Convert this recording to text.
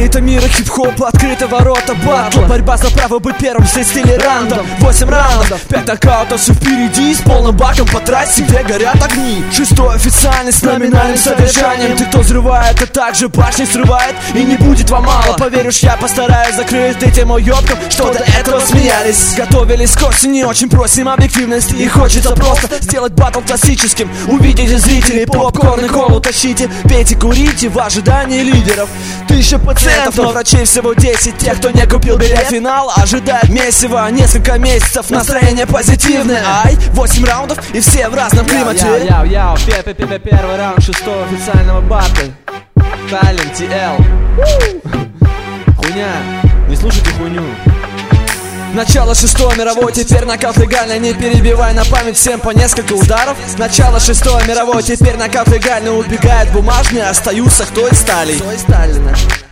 Это мир хип-хопа, открыты ворота батла. Борьба за право быть первым в стиле рандом. 8 раундов, 5 нокаутов, все впереди. С полным баком по трассе, где горят огни. 6-й официальный с номинальным содержанием. Ты, кто взрывает, а также башни срывает. И не будет вам мало, поверишь, я постараюсь закрыть этим уёбком, что до этого смеялись. Готовились к осени, очень просим объективности. И хочется просто сделать баттл классическим. Увидите зрителей, попкорн и колу тащите. Пейте, курите в ожидании лидеров. 1000 пациентов, но врачей всего 10. Тех, кто не купил билет, финал ожидает месиво. Несколько месяцев, настроение позитивное. Ай, 8 раундов и все в разном климате. Первый раунд 6-го официального батла. Таллин, TL. Хуйня, не слушайте хуйню. Начало 6-й мировой, теперь нокаут легальный. Не перебивай на память, всем по несколько ударов. Начало 6-й мировой, теперь нокаут легальный. Убегает бумажный, остаются кто из стали.